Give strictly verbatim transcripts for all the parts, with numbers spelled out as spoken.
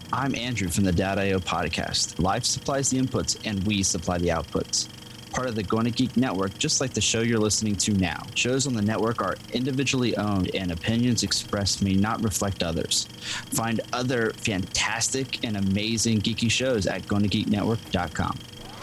I'm Andrew from the Dad dot I O podcast. Life supplies the inputs, and we supply the outputs. Part of the Gonna Geek Network, just like the show you're listening to now. Shows on the network are individually owned, and opinions expressed may not reflect others. Find other fantastic and amazing geeky shows at gonna geek network dot com.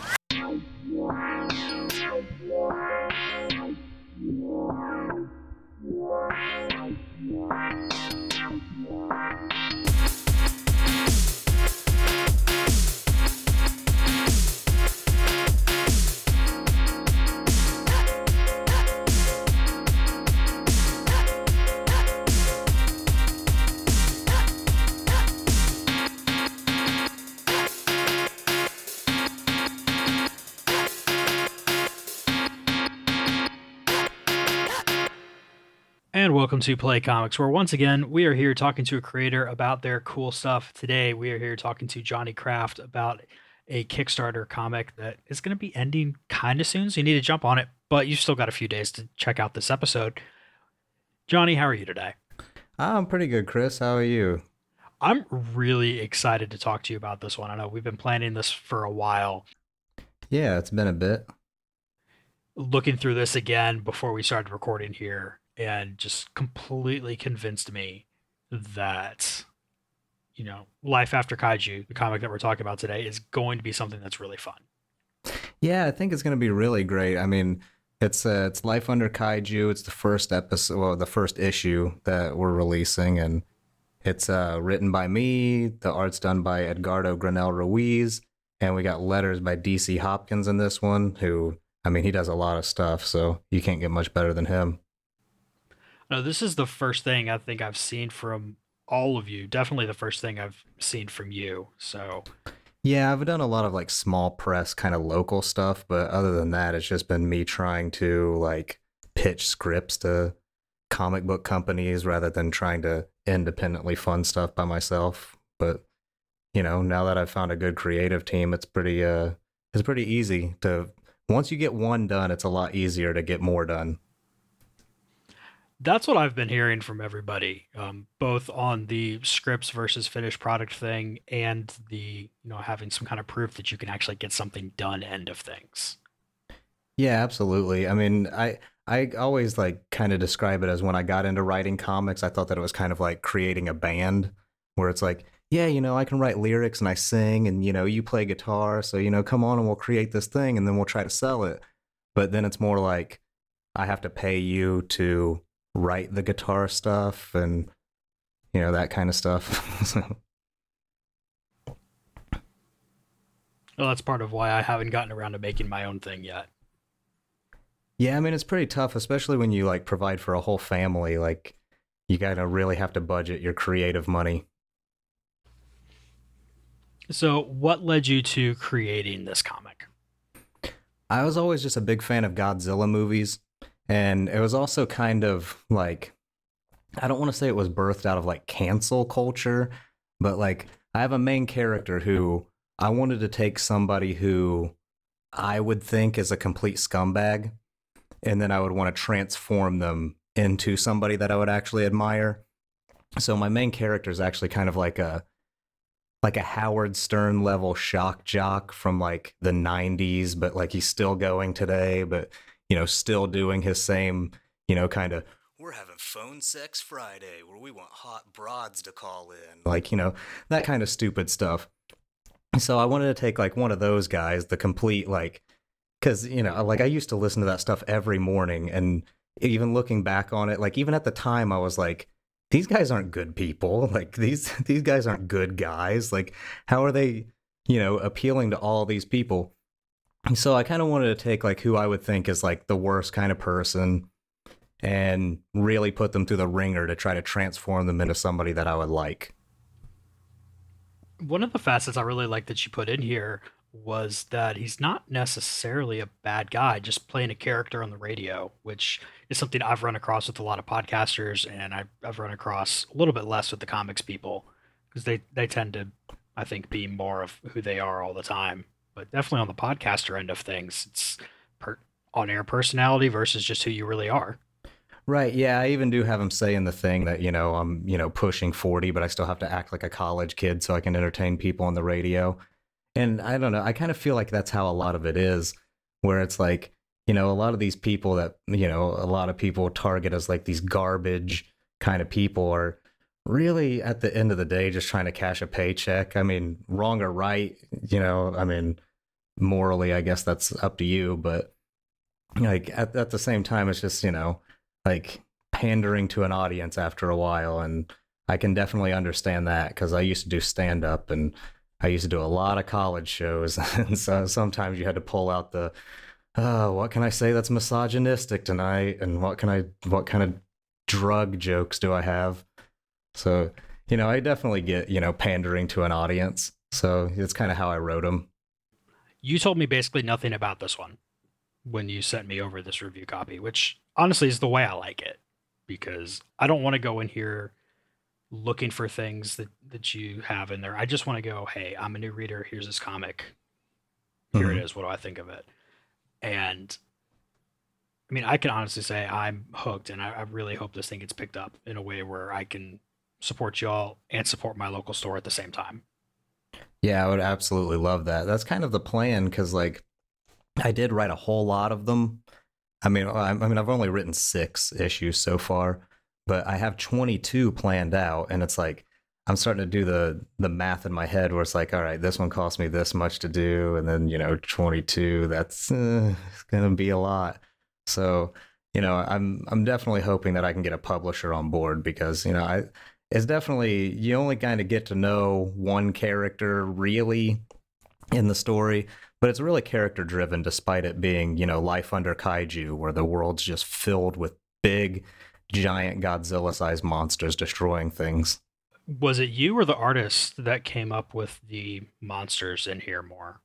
And welcome to Play Comics, where once again we are here talking to a creator about their cool stuff. Today we are here talking to Johnny Kraft about a Kickstarter comic that is going to be ending kind of soon, so you need to jump on it, but you've still got a few days to check out this episode. Johnny, how are you today? I'm pretty good, Chris. How are you? I'm really excited to talk to you about this one. I know we've been planning this for a while. Yeah, it's been a bit. Looking through this again before we started recording here, and just completely convinced me that, you know, Life After Kaiju, the comic that we're talking about today, is going to be something that's really fun. Yeah, I think it's going to be really great. I mean, it's uh, it's Life Under Kaiju. It's the first episode, well, the first issue that we're releasing, and it's uh, written by me. The art's done by Edgardo Granel Ruiz, and we got letters by D C Hopkins in this one, who, I mean, he does a lot of stuff, so you can't get much better than him. No, this is the first thing I think I've seen from all of you. Definitely the first thing I've seen from you. So, yeah, I've done a lot of like small press kind of local stuff, but other than that, it's just been me trying to like pitch scripts to comic book companies rather than trying to independently fund stuff by myself. But, you know, now that I've found a good creative team, it's pretty uh it's pretty easy to, once you get one done, it's a lot easier to get more done. That's what I've been hearing from everybody, um, both on the scripts versus finished product thing and the, you know, having some kind of proof that you can actually get something done end of things. Yeah, absolutely. I mean, I I always like kind of describe it as when I got into writing comics, I thought that it was kind of like creating a band where it's like, yeah, you know, I can write lyrics and I sing and, you know, you play guitar. So, you know, come on and we'll create this thing and then we'll try to sell it. But then it's more like I have to pay you to write the guitar stuff and, you know, that kind of stuff. Well, that's part of why I haven't gotten around to making my own thing yet. Yeah, I mean, it's pretty tough, especially when you like provide for a whole family. Like, you gotta really have to budget your creative money. So what led you to creating this comic? I was always just a big fan of Godzilla movies. And it was also kind of like, I don't want to say it was birthed out of like cancel culture, but like I have a main character who I wanted to take somebody who I would think is a complete scumbag, and then I would want to transform them into somebody that I would actually admire. So my main character is actually kind of like a like a Howard Stern level shock jock from like the nineties, but like he's still going today, but you know, still doing his same, you know, kind of, we're having phone sex Friday where we want hot broads to call in. Like, you know, that kind of stupid stuff. So I wanted to take like one of those guys, the complete like, because, you know, like I used to listen to that stuff every morning. And even looking back on it, like even at the time I was like, these guys aren't good people. Like these, these guys aren't good guys. Like how are they, you know, appealing to all these people? So I kind of wanted to take like who I would think is like the worst kind of person and really put them through the ringer to try to transform them into somebody that I would like. One of the facets I really like that you put in here was that he's not necessarily a bad guy, just playing a character on the radio, which is something I've run across with a lot of podcasters, and I've, I've run across a little bit less with the comics people because they, they tend to, I think, be more of who they are all the time. But definitely on the podcaster end of things, it's per, on-air personality versus just who you really are. Right. Yeah. I even do have him saying the thing that, you know, I'm, you know, pushing forty, but I still have to act like a college kid so I can entertain people on the radio. And I don't know. I kind of feel like that's how a lot of it is, where it's like, you know, a lot of these people that, you know, a lot of people target as like these garbage kind of people are really at the end of the day just trying to cash a paycheck. I mean, wrong or right, you know, I mean, morally, I guess that's up to you. But like at, at the same time, it's just, you know, like pandering to an audience after a while. And I can definitely understand that because I used to do stand up and I used to do a lot of college shows. And so sometimes you had to pull out the, oh, what can I say that's misogynistic tonight? And what can I, what kind of drug jokes do I have? So, you know, I definitely get, you know, pandering to an audience. So it's kind of how I wrote them. You told me basically nothing about this one when you sent me over this review copy, which honestly is the way I like it, because I don't want to go in here looking for things that, that you have in there. I just want to go, hey, I'm a new reader. Here's this comic. Here mm-hmm. it is. What do I think of it? And I mean, I can honestly say I'm hooked, and I, I really hope this thing gets picked up in a way where I can support y'all and support my local store at the same time. Yeah, I would absolutely love that. That's kind of the plan, because like I did write a whole lot of them. I mean, I, I mean, I've only written six issues so far, but I have twenty-two planned out, and it's like I'm starting to do the the math in my head where it's like, all right, this one cost me this much to do, and then you know, twenty-two, that's uh, it's gonna be a lot. So, you know, I'm I'm definitely hoping that I can get a publisher on board, because you know, I it's definitely, you only kind of get to know one character really in the story, but it's really character driven, despite it being, you know, Life Under Kaiju, where the world's just filled with big, giant Godzilla-sized monsters destroying things. Was it you or the artist that came up with the monsters in here more?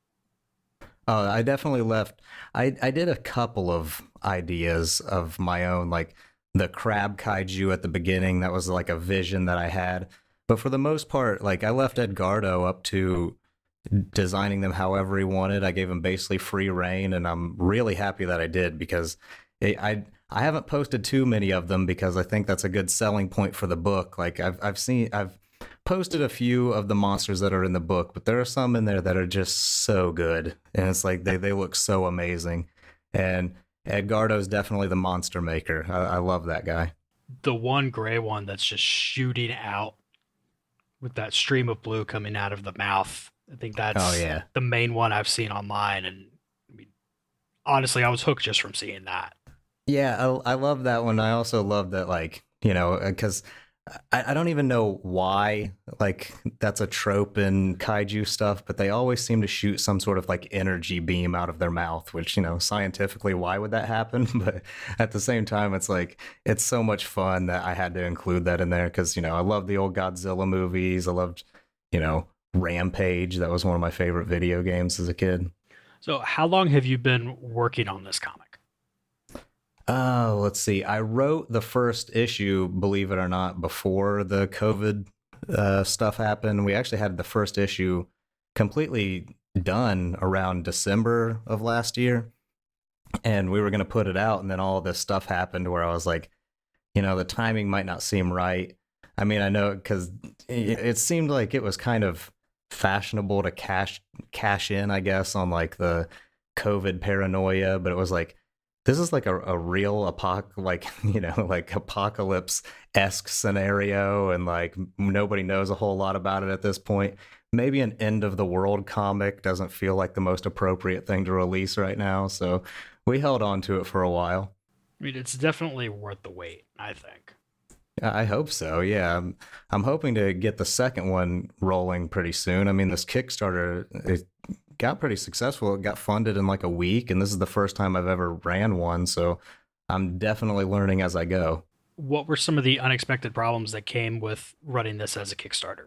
Uh, I definitely left. I, I did a couple of ideas of my own, like the crab kaiju at the beginning. That was like a vision that I had. But for the most part, like I left Edgardo up to designing them however he wanted. I gave him basically free reign, and I'm really happy that I did, because it, I I haven't posted too many of them, because I think that's a good selling point for the book. Like I've I've seen I've posted a few of the monsters that are in the book, but there are some in there that are just so good, and it's like they they look so amazing. And Edgardo's definitely the monster maker. I, I love that guy. The one gray one that's just shooting out with that stream of blue coming out of the mouth. I think that's oh, yeah. the main one I've seen online, and I mean, honestly, I was hooked just from seeing that. Yeah, I, I love that one. I also love that, like, you know, because I, I don't even know why, like, that's a trope in kaiju stuff, but they always seem to shoot some sort of, like, energy beam out of their mouth, which, you know, scientifically, why would that happen? But at the same time, it's like, it's so much fun that I had to include that in there, because, you know, I love the old Godzilla movies. I loved, you know, Rampage. That was one of my favorite video games as a kid. So how long have you been working on this comic? Oh, let's see. I wrote the first issue, believe it or not, before the COVID uh, stuff happened. We actually had the first issue completely done around December of last year, and we were going to put it out, and then all this stuff happened where I was like, you know, the timing might not seem right. I mean, I know, because it, it seemed like it was kind of fashionable to cash cash in, I guess, on like the COVID paranoia, but it was like, this is like a, a real apoc like, you know, like apocalypse-esque scenario, and like nobody knows a whole lot about it at this point. Maybe an end of the world comic doesn't feel like the most appropriate thing to release right now, so we held on to it for a while. I mean, it's definitely worth the wait, I think. I hope so, yeah. I'm, I'm hoping to get the second one rolling pretty soon. I mean, this Kickstarter, it got pretty successful. It got funded in like a week, and this is the first time I've ever ran one, so I'm definitely learning as I go. What were some of the unexpected problems that came with running this as a Kickstarter?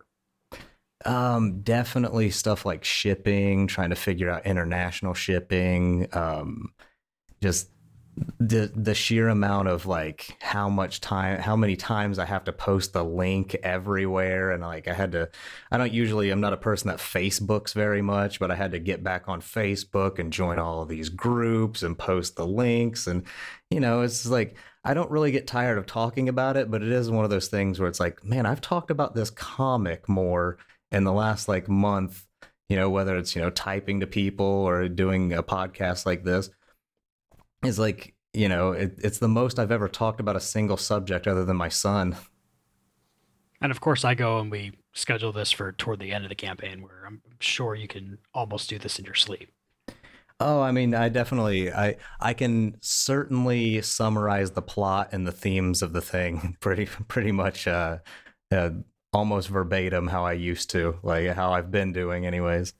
Um, definitely stuff like shipping, trying to figure out international shipping, um, just the the sheer amount of like how much time how many times I have to post the link everywhere, and like I had to I don't usually I'm not a person that Facebooks very much, but I had to get back on Facebook and join all of these groups and post the links. And you know, it's like I don't really get tired of talking about it, but it is one of those things where it's like, man, I've talked about this comic more in the last like month, you know, whether it's, you know, typing to people or doing a podcast like this. Is like, you know, it, it's the most I've ever talked about a single subject other than my son. And of course, I go and we schedule this for toward the end of the campaign, where I'm sure you can almost do this in your sleep. Oh, I mean, I definitely, I, I can certainly summarize the plot and the themes of the thing pretty, pretty much, uh, uh, almost verbatim how I used to, like how I've been doing, anyways.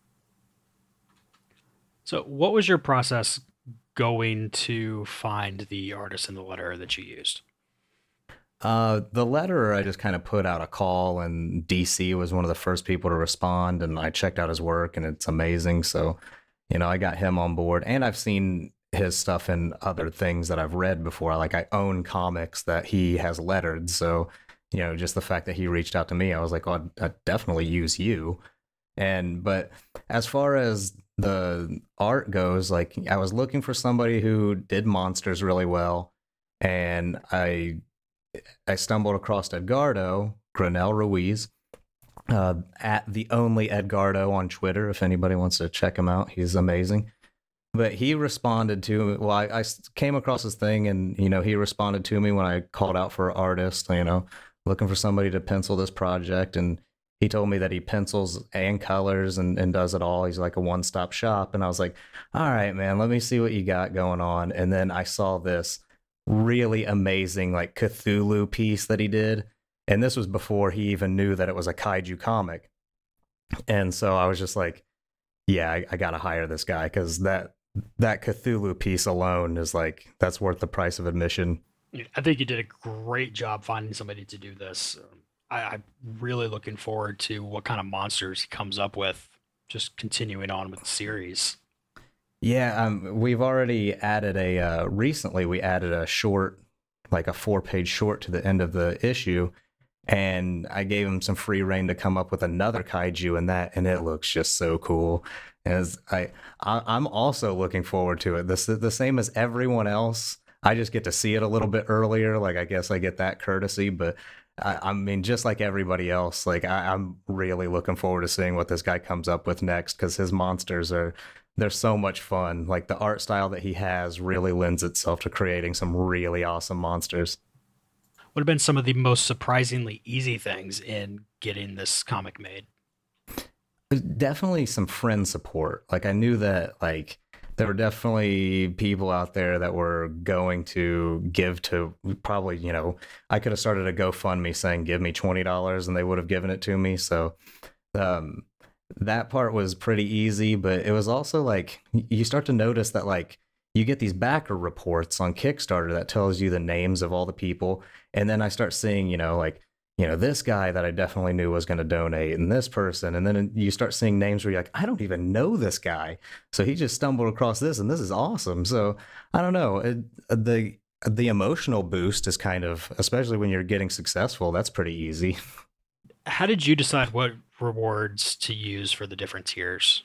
So, what was your process going to find the artist in the letter that you used? Uh, the letter, I just kind of put out a call, and D C was one of the first people to respond, and I checked out his work, and it's amazing. So, you know, I got him on board, and I've seen his stuff in other things that I've read before. Like I own comics that he has lettered, so you know, just the fact that he reached out to me, I was like, oh, I'd, I'd definitely use you. And but as far as the art goes, like I was looking for somebody who did monsters really well, and I I stumbled across Edgardo Granel Ruiz, uh, at the only Edgardo on Twitter. If anybody wants to check him out, he's amazing. But he responded to well, I, I came across this thing, and you know, he responded to me when I called out for an artist, you know, looking for somebody to pencil this project, and he told me that he pencils and colors and, and does it all. He's like a one-stop shop. And I was like, all right, man, let me see what you got going on. And then I saw this really amazing like Cthulhu piece that he did. And this was before he even knew that it was a kaiju comic. And so I was just like, yeah, I, I got to hire this guy, because that, that Cthulhu piece alone is like, that's worth the price of admission. I think you did a great job finding somebody to do this. I, I'm really looking forward to what kind of monsters he comes up with, just continuing on with the series. Yeah, um, we've already added a, uh, recently we added a short, like a four page short to the end of the issue. And I gave him some free reign to come up with another kaiju in that. And it looks just so cool. As I, I I'm also looking forward to it. This is the same as everyone else. I just get to see it a little bit earlier. Like, I guess I get that courtesy, but I, I mean, just like everybody else, like I, I'm really looking forward to seeing what this guy comes up with next, because his monsters are, they're so much fun. Like the art style that he has really lends itself to creating some really awesome monsters. What have been some of the most surprisingly easy things in getting this comic made? Definitely some friend support. Like I knew that like there were definitely people out there that were going to give to, probably, you know, I could have started a GoFundMe saying, give me twenty dollars, and they would have given it to me. So um, that part was pretty easy, but it was also like, you start to notice that like you get these backer reports on Kickstarter that tells you the names of all the people. And then I start seeing, you know, like, you know, this guy that I definitely knew was going to donate, and this person. And then you start seeing names where you're like, I don't even know this guy. So he just stumbled across this, and this is awesome. So I don't know. It, the the emotional boost is kind of, especially when you're getting successful, that's pretty easy. How did you decide what rewards to use for the different tiers?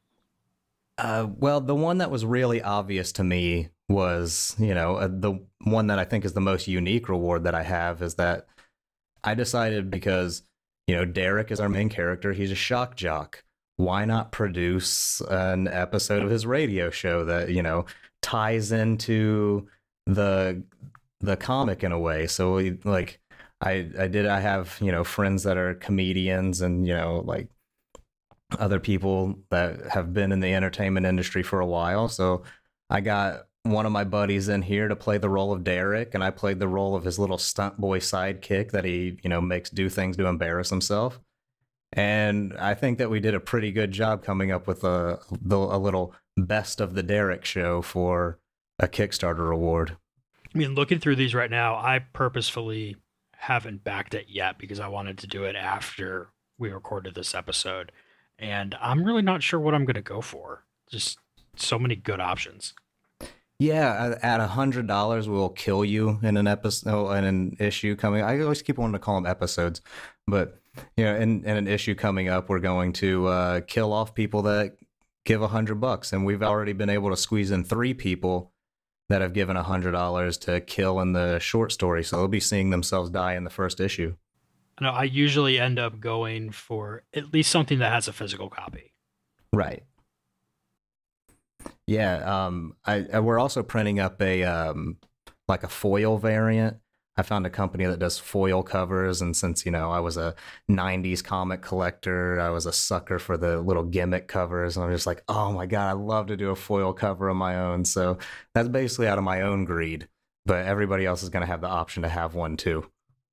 Uh, well, the one that was really obvious to me was, you know, uh, the one that I think is the most unique reward that I have is that I decided, because, you know, Derek is our main character. He's a shock jock. Why not produce an episode of his radio show that, you know, ties into the the comic in a way? So we, like, I I did I have, you know, friends that are comedians, and, you know, like other people that have been in the entertainment industry for a while. So I got one of my buddies in here to play the role of Derek, and I played the role of his little stunt boy sidekick that he, you know, makes do things to embarrass himself. And I think that we did a pretty good job coming up with a, a little best of the Derek show for a Kickstarter award. I mean, looking through these right now, I purposefully haven't backed it yet because I wanted to do it after we recorded this episode. And I'm really not sure what I'm going to go for. Just so many good options. Yeah, at a hundred dollars, we'll kill you in an episode, in an issue coming. I always keep wanting to call them episodes, but you know, in, in an issue coming up, we're going to uh, kill off people that give a hundred bucks, and we've already been able to squeeze in three people that have given a hundred dollars to kill in the short story. So they'll be seeing themselves die in the first issue. No, I usually end up going for at least something that has a physical copy. Right. Yeah. Um. I, I we're also printing up a um like a foil variant. I found a company that does foil covers, and since you know I was a nineties comic collector, I was a sucker for the little gimmick covers, and I'm just like, oh my god, I love to do a foil cover of my own. So that's basically out of my own greed, but everybody else is going to have the option to have one too.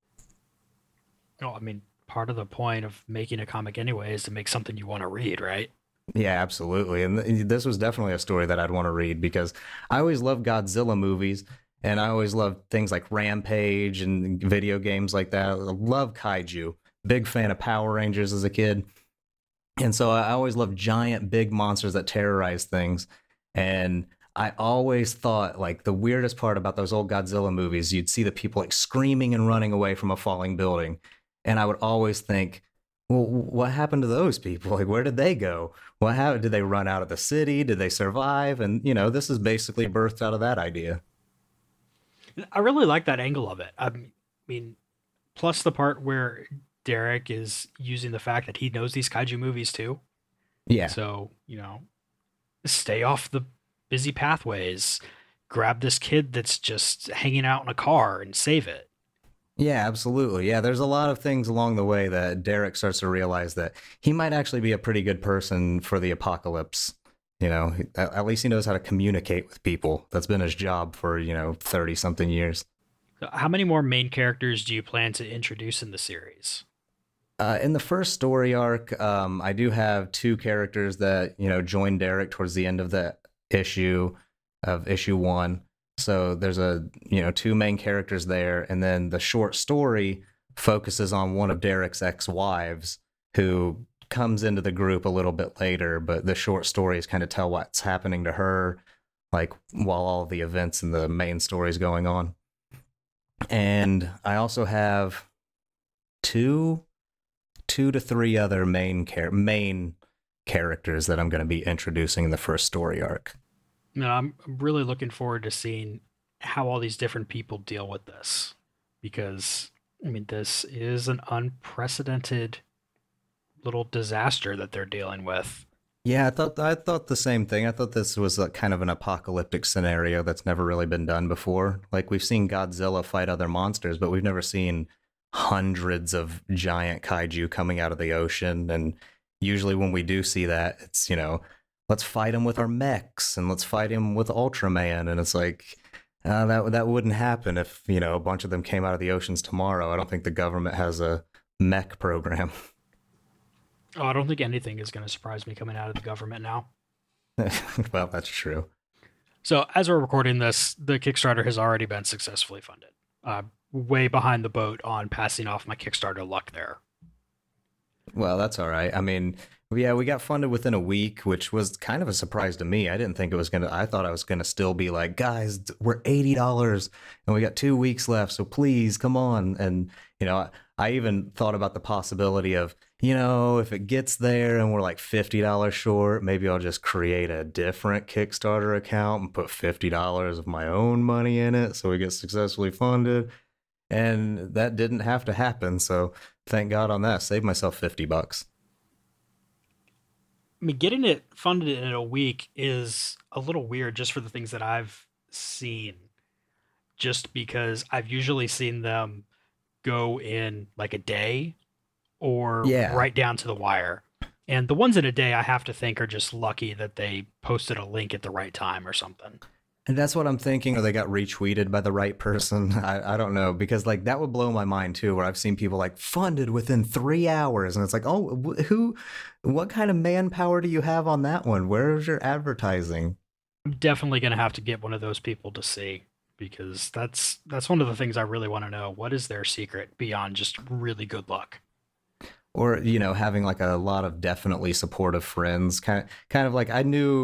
No, I mean, part of the point of making a comic anyway is to make something you want to read, right? Yeah, absolutely. And th- this was definitely a story that I'd want to read because I always loved Godzilla movies and I always loved things like Rampage and video games like that. I love kaiju. Big fan of Power Rangers as a kid. And so I always loved giant, big monsters that terrorize things. And I always thought like the weirdest part about those old Godzilla movies, you'd see the people like screaming and running away from a falling building. And I would always think, well, what happened to those people? Like, where did they go? What happened? Did they run out of the city? Did they survive? And, you know, this is basically birthed out of that idea. I really like that angle of it. I mean, plus the part where Derek is using the fact that he knows these kaiju movies too. Yeah. So, you know, stay off the busy pathways, grab this kid that's just hanging out in a car and save it. Yeah, absolutely. Yeah, there's a lot of things along the way that Derek starts to realize that he might actually be a pretty good person for the apocalypse. You know, at at least he knows how to communicate with people. That's been his job for, you know, thirty something years. So how many more main characters do you plan to introduce in the series? Uh, in the first story arc, um, I do have two characters that, you know, join Derek towards the end of the issue of issue one. So there's a, you know, two main characters there. And then the short story focuses on one of Derek's ex-wives who comes into the group a little bit later. But the short stories kind of tell what's happening to her, like while all the events in the main story is going on. And I also have two, two to three other main char- main characters that I'm going to be introducing in the first story arc. No, I'm really looking forward to seeing how all these different people deal with this because, I mean, this is an unprecedented little disaster that they're dealing with. Yeah, I thought I thought the same thing. I thought this was a kind of an apocalyptic scenario that's never really been done before. Like we've seen Godzilla fight other monsters, but we've never seen hundreds of giant kaiju coming out of the ocean. And usually when we do see that, it's, you know, let's fight him with our mechs and let's fight him with Ultraman. And it's like, uh, that that wouldn't happen if, you know, a bunch of them came out of the oceans tomorrow. I don't think the government has a mech program. Oh, I don't think anything is going to surprise me coming out of the government now. Well, that's true. So as we're recording this, the Kickstarter has already been successfully funded. Uh, way behind the boat on passing off my Kickstarter luck there. Well, that's all right. I mean, yeah, we got funded within a week, which was kind of a surprise to me. I didn't think it was going to, I thought I was going to still be like, guys, we're eighty dollars and we got two weeks left. So please come on. And, you know, I, I even thought about the possibility of, you know, if it gets there and we're like fifty dollars short, maybe I'll just create a different Kickstarter account and put fifty dollars of my own money in it so we get successfully funded. And that didn't have to happen. So thank God on that. Saved myself fifty bucks. I mean, getting it funded in a week is a little weird just for the things that I've seen. Just because I've usually seen them go in like a day or Yeah. right down to the wire. And the ones in a day, I have to think are just lucky that they posted a link at the right time or something. And that's what I'm thinking, or they got retweeted by the right person. I, I don't know, because like that would blow my mind too, where I've seen people like funded within three hours. And it's like, oh, wh- who, what kind of manpower do you have on that one? Where's your advertising? I'm definitely going to have to get one of those people to see because that's that's one of the things I really want to know. What is their secret beyond just really good luck? Or, you know, having like a lot of definitely supportive friends, kind of, kind of like I knew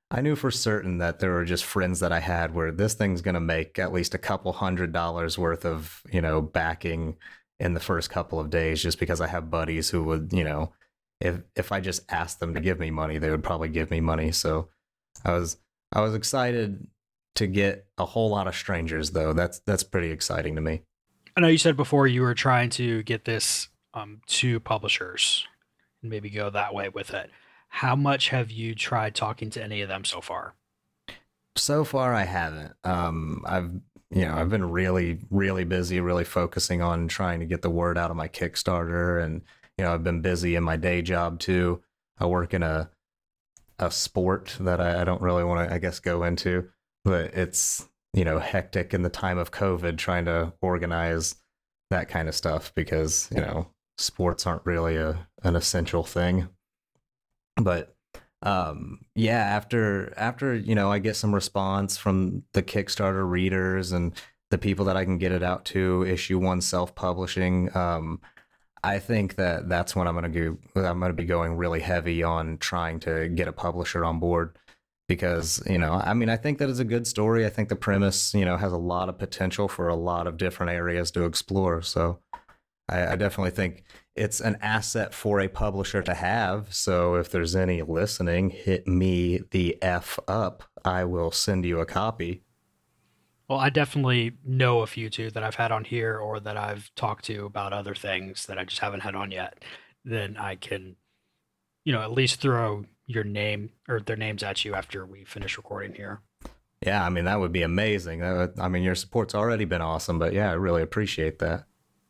I knew for certain that there were just friends that I had where this thing's going to make at least a couple hundred dollars worth of, you know, backing in the first couple of days, just because I have buddies who would, you know, if if I just asked them to give me money, they would probably give me money. So I was I was excited to get a whole lot of strangers, though. That's that's pretty exciting to me. I know you said before you were trying to get this um, to publishers and maybe go that way with it. How much have you tried talking to any of them so far? So far, I haven't. Um, I've you know I've been really really busy, really focusing on trying to get the word out of my Kickstarter, and you know I've been busy in my day job too. I work in a a sport that I, I don't really want to, I guess, go into, but it's you know hectic in the time of COVID trying to organize that kind of stuff because you know sports aren't really a an essential thing. But um yeah, after after you know I get some response from the Kickstarter readers and the people that I can get it out to, issue one self-publishing, um I think that that's when I'm going to go I'm going to be going really heavy on trying to get a publisher on board, because you know I mean I think that is a good story. I think the premise you know has a lot of potential for a lot of different areas to explore. So I, I definitely think it's an asset for a publisher to have. So if there's any listening, hit me the F up. I will send you a copy. Well, I definitely know a few too that I've had on here or that I've talked to about other things that I just haven't had on yet. Then I can, you know, at least throw your name or their names at you after we finish recording here. Yeah, I mean, that would be amazing. That would, I mean, your support's already been awesome, but yeah, I really appreciate that.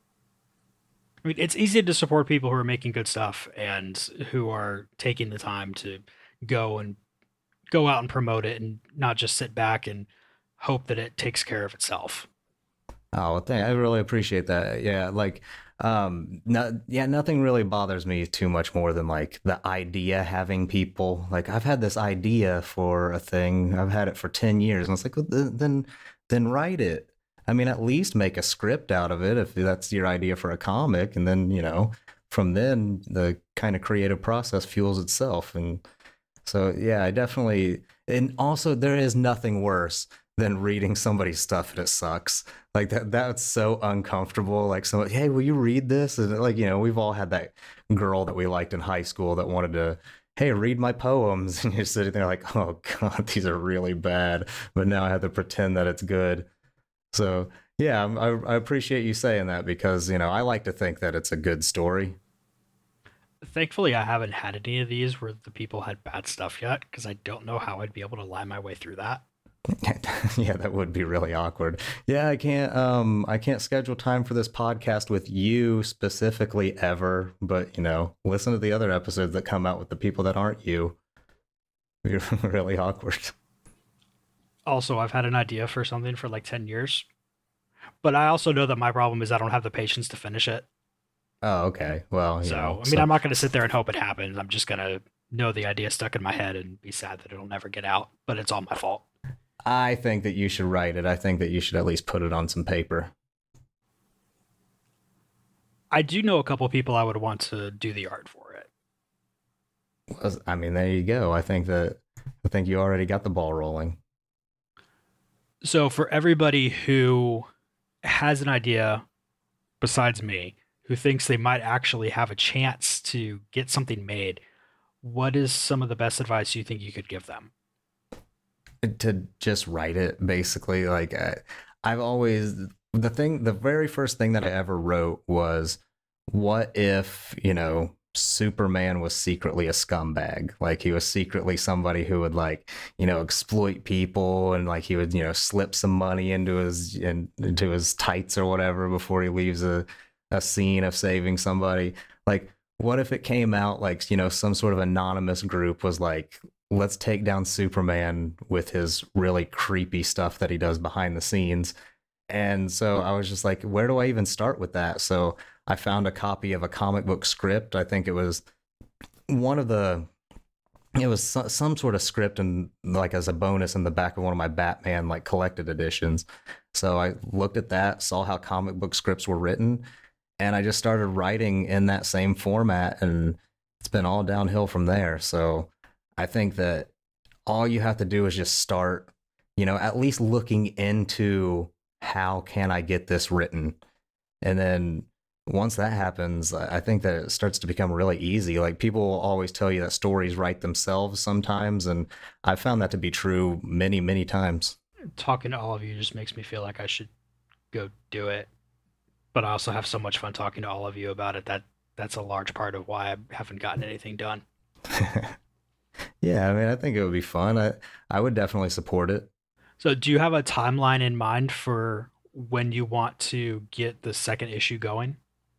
I mean, it's easy to support people who are making good stuff and who are taking the time to go and go out and promote it and not just sit back and hope that it takes care of itself. Oh, well, thank, I really appreciate that. Yeah, like, um, no, yeah, nothing really bothers me too much more than like the idea having people like I've had this idea for a thing. I've had it for ten years, and it's like, well, then, then write it. I mean, at least make a script out of it if that's your idea for a comic, and then you know, from then the kind of creative process fuels itself. And so, yeah, I definitely. And also, there is nothing worse than reading somebody's stuff and it sucks. Like that that's so uncomfortable. Like somebody, hey, will you read this? And like, you know, we've all had that girl that we liked in high school that wanted to, hey, read my poems. And you're sitting there like, oh God, these are really bad. But now I have to pretend that it's good. So yeah, I, I appreciate you saying that because, you know, I like to think that it's a good story. Thankfully, I haven't had any of these where the people had bad stuff yet, because I don't know how I'd be able to lie my way through that. Yeah, that would be really awkward. Yeah, I can't um I can't schedule time for this podcast with you specifically ever, but you know, listen to the other episodes that come out with the people that aren't you. You're really awkward. Also, I've had an idea for something for like ten years, but I also know that my problem is I don't have the patience to finish it. Oh, okay. Well, so, know, I mean, so... I'm not going to sit there and hope it happens. I'm just going to know the idea stuck in my head and be sad that it'll never get out, but it's all my fault. I think that you should write it. I think that you should at least put it on some paper. I do know a couple of people I would want to do the art for it. Well, I mean, there you go. I think that I think you already got the ball rolling. So for everybody who has an idea besides me, who thinks they might actually have a chance to get something made, what is some of the best advice you think you could give them? To just write it, basically. Like I, I've always the thing the very first thing that I ever wrote was, what if you know Superman was secretly a scumbag? Like he was secretly somebody who would like you know exploit people, and like he would you know slip some money into his in, into his tights or whatever before he leaves a a scene of saving somebody. Like what if it came out like you know some sort of anonymous group was like, let's take down Superman with his really creepy stuff that he does behind the scenes. And so I was just like, where do I even start with that? So I found a copy of a comic book script. I think it was one of the, it was some sort of script and like as a bonus in the back of one of my Batman like collected editions. So I looked at that, saw how comic book scripts were written, and I just started writing in that same format, and it's been all downhill from there. So I think that all you have to do is just start, you know, at least looking into how can I get this written. And then once that happens, I think that it starts to become really easy. Like, people will always tell you that stories write themselves sometimes, and I found that to be true many, many times. Talking to all of you just makes me feel like I should go do it. But I also have so much fun talking to all of you about it that that's a large part of why I haven't gotten anything done. Yeah, I mean, I think it would be fun. I I would definitely support it. So, do you have a timeline in mind for when you want to get the second issue going?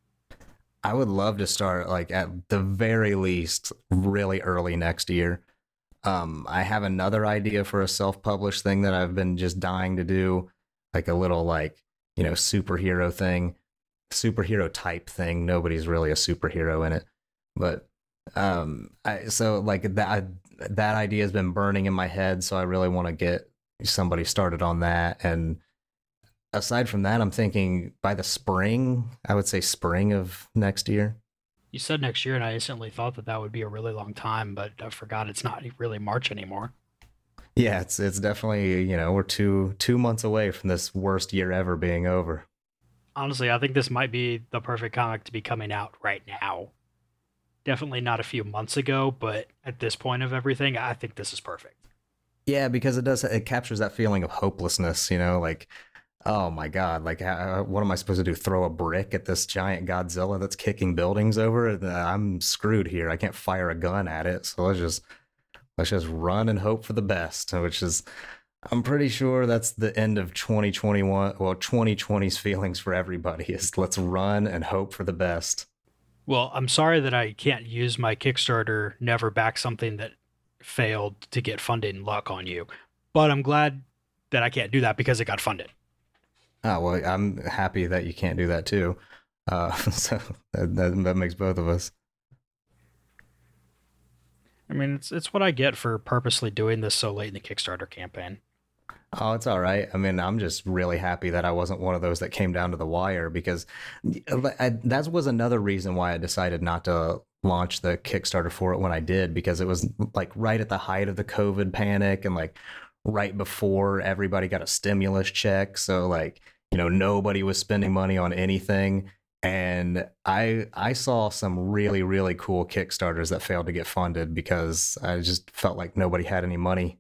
I would love to start, like, at the very least really early next year. Um, I have another idea for a self-published thing that I've been just dying to do, like a little, like, you know, superhero thing, superhero type thing. Nobody's really a superhero in it, but um, I so like that that idea has been burning in my head, so I really want to get somebody started on that. And aside from that, I'm thinking by the spring, I would say spring of next year. You said next year, and I instantly thought that that would be a really long time, but I forgot it's not really March anymore. Yeah, it's it's definitely, you know, we're two two months away from this worst year ever being over. Honestly, I think this might be the perfect comic to be coming out right now. Definitely not a few months ago, but at this point of everything, I think this is perfect. Yeah, because it does it captures that feeling of hopelessness, you know, like, oh my God, like, uh, what am I supposed to do? Throw a brick at this giant Godzilla that's kicking buildings over? Uh, I'm screwed here. I can't fire a gun at it. So let's just let's just run and hope for the best, which is, I'm pretty sure that's the end of twenty twenty-one. Well, twenty twenty's feelings for everybody is let's run and hope for the best. Well, I'm sorry that I can't use my Kickstarter never back something that failed to get funded and luck on you, but I'm glad that I can't do that because it got funded. Oh, well, I'm happy that you can't do that too. Uh, so that, that, that makes both of us. I mean, it's it's what I get for purposely doing this so late in the Kickstarter campaign. Oh, it's all right. I mean, I'm just really happy that I wasn't one of those that came down to the wire, because I, that was another reason why I decided not to launch the Kickstarter for it when I did, because it was like right at the height of the COVID panic and like right before everybody got a stimulus check. So like, you know, nobody was spending money on anything. And I I saw some really, really cool Kickstarters that failed to get funded because I just felt like nobody had any money.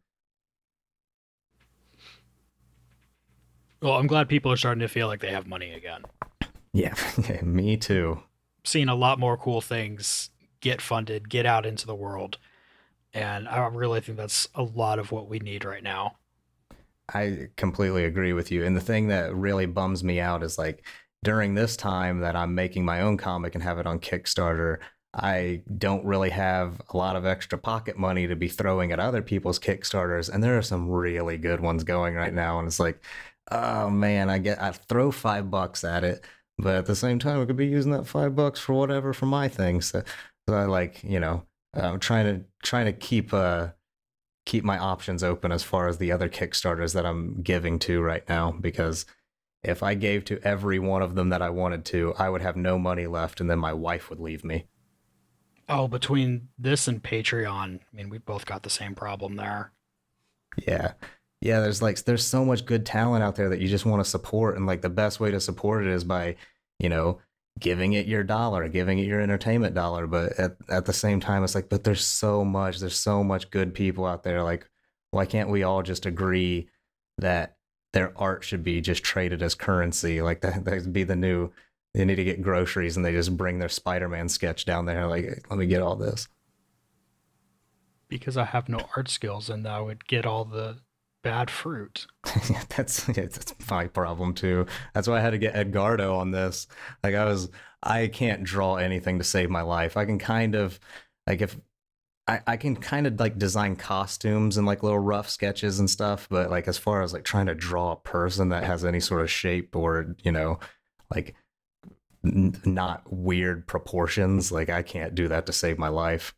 Well, I'm glad people are starting to feel like they have money again. Yeah, me too. Seeing a lot more cool things get funded, get out into the world. And I really think that's a lot of what we need right now. I completely agree with you. And the thing that really bums me out is like during this time that I'm making my own comic and have it on Kickstarter, I don't really have a lot of extra pocket money to be throwing at other people's Kickstarters. And there are some really good ones going right now. And it's like, oh man, I get I throw five bucks at it, but at the same time, I could be using that five bucks for whatever for my thing. So, so I like, you know, I'm trying to trying to keep uh keep my options open as far as the other Kickstarters that I'm giving to right now, because if I gave to every one of them that I wanted to, I would have no money left, and then my wife would leave me. Oh, between this and Patreon, I mean, we both got the same problem there. Yeah. Yeah, there's like there's so much good talent out there that you just want to support, and like the best way to support it is by, you know, giving it your dollar, giving it your entertainment dollar. But at at the same time, it's like, but there's so much, there's so much good people out there. Like, why can't we all just agree that their art should be just traded as currency? Like that that'd be the new. They need to get groceries and they just bring their Spider-Man sketch down there. Like, let me get all this. Because I have no art skills, and I would get all the bad fruit. that's yeah, that's my problem too. That's why I had to get Edgardo on this. Like I was, I can't draw anything to save my life. I can kind of, like if I, I can kind of like design costumes and like little rough sketches and stuff, but like as far as like trying to draw a person that has any sort of shape or, you know, like n- not weird proportions, like I can't do that to save my life.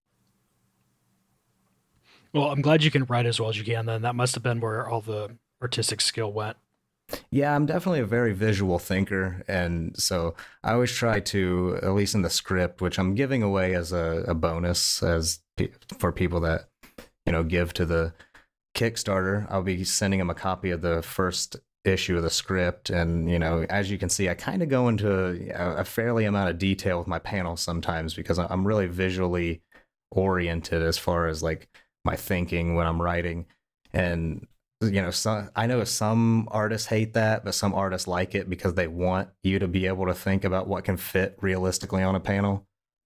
Well, I'm glad you can write as well as you can then. That must have been where all the artistic skill went. Yeah, I'm definitely a very visual thinker. And so I always try to, at least in the script, which I'm giving away as a, a bonus as pe- for people that, you know, give to the Kickstarter. I'll be sending him a copy of the first issue of the script, and you know, as you can see, I kind of go into a, a fairly amount of detail with my panels sometimes because I'm really visually oriented as far as like my thinking when I'm writing. And you know, some, I know some artists hate that, but some artists like it because they want you to be able to think about what can fit realistically on a panel.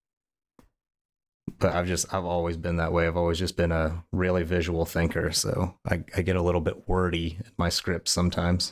But I've just, I've always been that way. I've always just been a really visual thinker. So I, I get a little bit wordy in my scripts sometimes.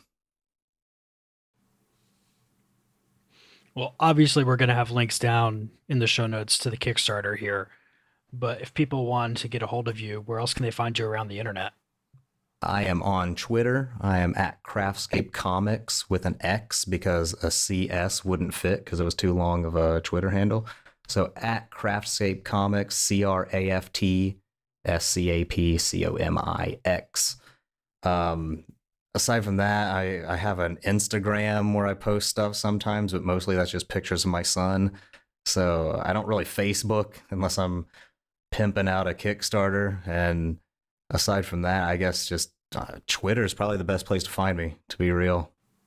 Well, obviously we're going to have links down in the show notes to the Kickstarter here, but if people want to get a hold of you, where else can they find you around the internet? I am on Twitter. I am at Craftscape Comics with an X because a C S wouldn't fit because it was too long of a Twitter handle. So at Craftscape Comics, C R A F T S C A P C O M I X. Um, aside from that, I, I have an Instagram where I post stuff sometimes, but mostly that's just pictures of my son. So I don't really Facebook unless I'm pimping out a Kickstarter. And aside from that, I guess just uh, Twitter is probably the best place to find me, to be real.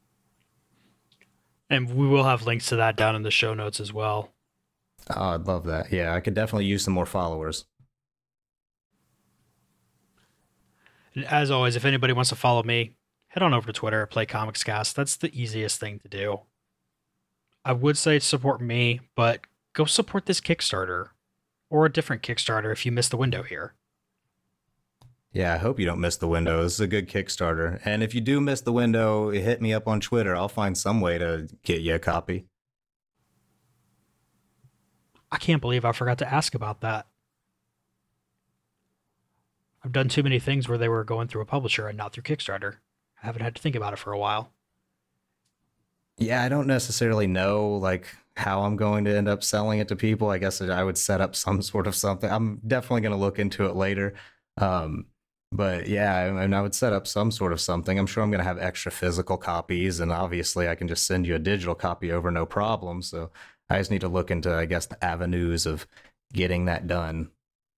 And we will have links to that down in the show notes as well. Oh, I'd love that. Yeah, I could definitely use some more followers. And as always, if anybody wants to follow me, head on over to Twitter, Play Comics Cast. That's the easiest thing to do. I would say support me, but go support this Kickstarter or a different Kickstarter if you missed the window here. Yeah, I hope you don't miss the window. This is a good Kickstarter. And if you do miss the window, hit me up on Twitter. I'll find some way to get you a copy. I can't believe I forgot to ask about that. I've done too many things where they were going through a publisher and not through Kickstarter. I haven't had to think about it for a while. Yeah, I don't necessarily know like how I'm going to end up selling it to people. I guess I would set up some sort of something. I'm definitely going to look into it later. Um, but yeah, I mean, I would set up some sort of something. I'm sure I'm going to have extra physical copies, and obviously I can just send you a digital copy over, no problem. So I just need to look into, I guess, the avenues of getting that done.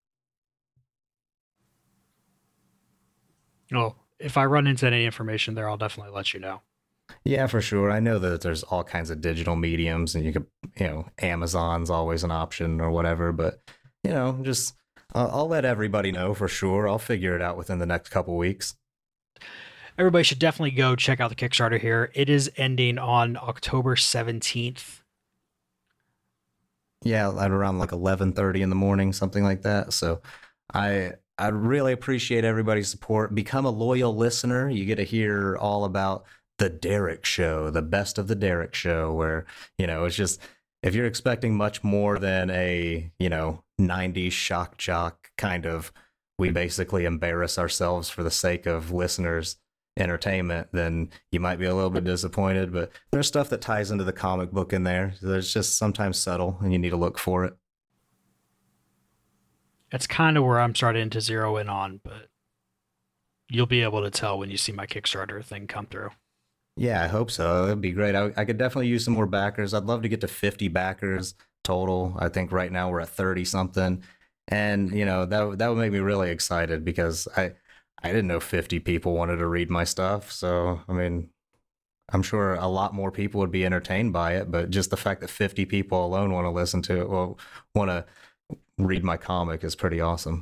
Well, if I run into any information there, I'll definitely let you know. Yeah, for sure. I know that there's all kinds of digital mediums, and you could, you know, Amazon's always an option or whatever. But, you know, just uh, I'll let everybody know for sure. I'll figure it out within the next couple weeks. Everybody should definitely go check out the Kickstarter here. It is ending on October seventeenth. Yeah, at around like eleven thirty in the morning, something like that. So I I really appreciate everybody's support. Become a loyal listener. You get to hear all about the Derek Show, the best of the Derek Show, where, you know, it's just, if you're expecting much more than a, you know, nineties shock jock kind of, we basically embarrass ourselves for the sake of listeners' entertainment, then you might be a little bit disappointed. But there's stuff that ties into the comic book in there. There's just sometimes subtle, and you need to look for it. That's kind of where I'm starting to zero in on, but you'll be able to tell when you see my Kickstarter thing come through. Yeah, I hope so. It'd be great. I, I could definitely use some more backers. I'd love to get to fifty backers total. I think right now we're at thirty something. And, you know, that, that would make me really excited because I, I didn't know fifty people wanted to read my stuff. So, I mean, I'm sure a lot more people would be entertained by it, but just the fact that fifty people alone want to listen to it, well, want to read my comic is pretty awesome.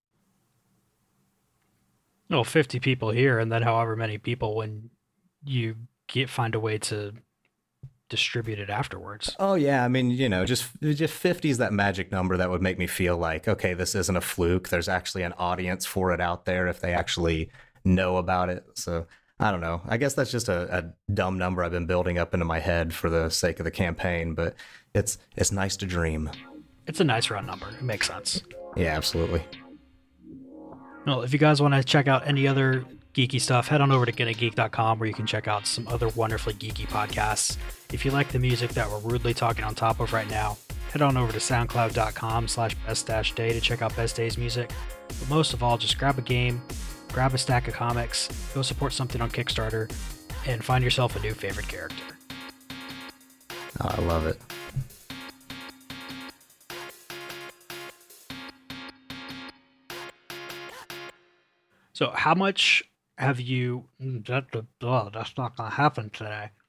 Well, fifty people here, and then however many people when you get find a way to distribute it afterwards. Oh yeah, I mean, you know, just just fifty is that magic number that would make me feel like, okay, this isn't a fluke. There's actually an audience for it out there if they actually know about it. So I don't know. I guess that's just a, a dumb number I've been building up into my head for the sake of the campaign, but it's it's nice to dream. It's a nice round number. It makes sense. Yeah, absolutely. Well, if you guys want to check out any other geeky stuff, head on over to get a geek dot com where you can check out some other wonderfully geeky podcasts. If you like the music that we're rudely talking on top of right now, head on over to soundcloud dot com slash best dash day to check out Best Day's music. But most of all, just grab a game, grab a stack of comics, go support something on Kickstarter, and find yourself a new favorite character. Oh, I love it. So how much have you? mm, That, oh, that's not going to happen today.